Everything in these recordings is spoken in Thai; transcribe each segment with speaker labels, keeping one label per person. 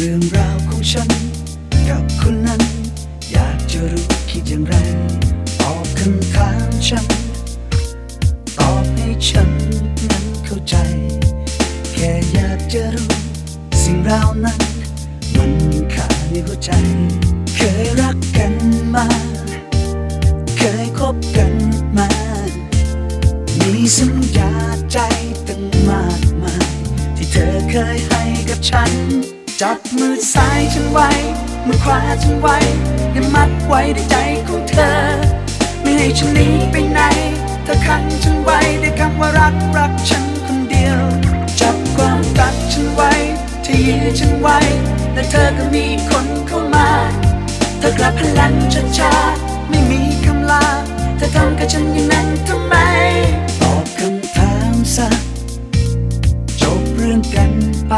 Speaker 1: รื่องราวของฉันกับคนนั้นอยากจะรู้คิดอย่างไรตอบคำถามฉันตอบให้ฉันนั้นเข้าใจแค่อยากจะรู้สิ่งราวนั้นมันค่าในหัวใจเคยรักกันมาเคยคบกันมามีสัญญาใจตั้งมากมายที่เธอเคยให้กับฉันจับมือซ้ายฉันไว้มือขวาฉันไว้ให้มัดไว้ในใจของเธอไม่ให้ฉันหนีไปไหนเธอขังฉันไว้ด้วยคำว่ารักรักฉันคนเดียวจับความรักฉันไว้เธอยื้อฉันไว้และเธอก็มีคนเข้ามาเธอกลับพลันช้าๆไม่มีคำลาเธอทำกับฉันอย่างนั้นทำไมตอบคำถามซะจบเรื่องกันไป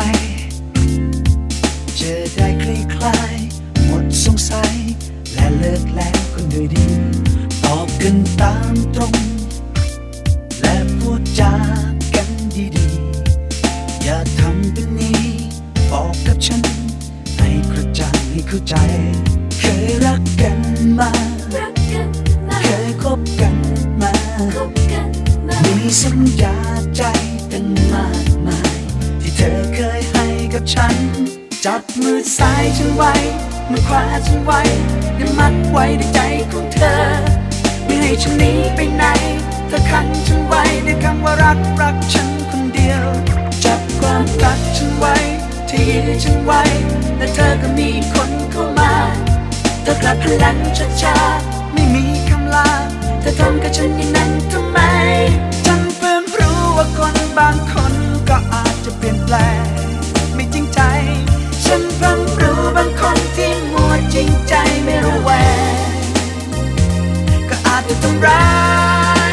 Speaker 1: จะได้คลี่คลายหมดสงสัยและเลิกแล้วกันด้วยดีตอบกันตามตรงและพูดจากันดีๆอย่าทำเป็นนี้บอกกับฉันให้กระจ่างให้เข้าใจเคยรักกันมาเคยคบกันมามีสัญญาใจตั้งมากมายที่เธอเคยให้กับฉันจับมือซ้ายฉันไว้มือขวาฉันไว้และมัดไว้ในใจของเธอไม่ให้ฉันหนีไปไหนเธอขังฉันไว้ด้วยคำว่ารักรักฉันคนเดียวจับความรักฉันไว้เธอยื้อฉันไว้และเธอก็มีคนเข้ามาเธอกลับพลันช้าๆไม่มีคำลาเธอทำกับฉันอย่างนั้นทำไมฉันเพิ่งรู้ว่าคนบางคนก็อาจจะเปลี่ยนแปลงไม่จริงใจฉันเพิ่งรู้บางคนที่มัวจริงใจไม่ระแวงก็อาจจะทำร้าย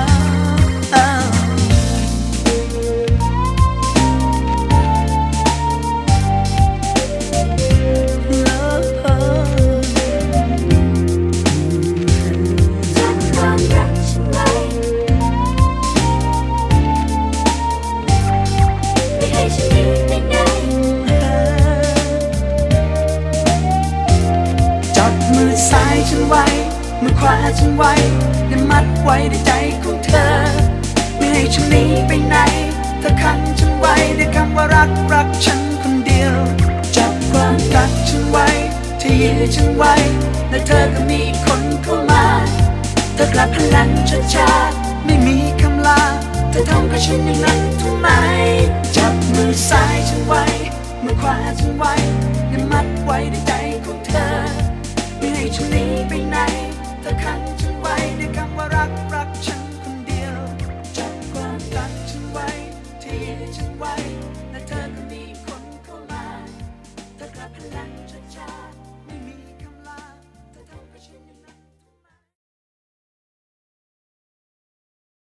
Speaker 1: มือซ้ายฉันไว้มือขวาฉันไว้และมัดไว้ในใจของเธอไม่ให้ฉันหนีไปไหนเธอขังฉันไว้ด้วยคำว่ารักรักฉันคนเดียวจับความรักฉันไว้เธอยื้อฉันไว้และเธอก็มีคนเข้ามาเธอกลับพลันช้าๆไม่มีคำลาเธอทำกับฉันอย่างนั้นทำไม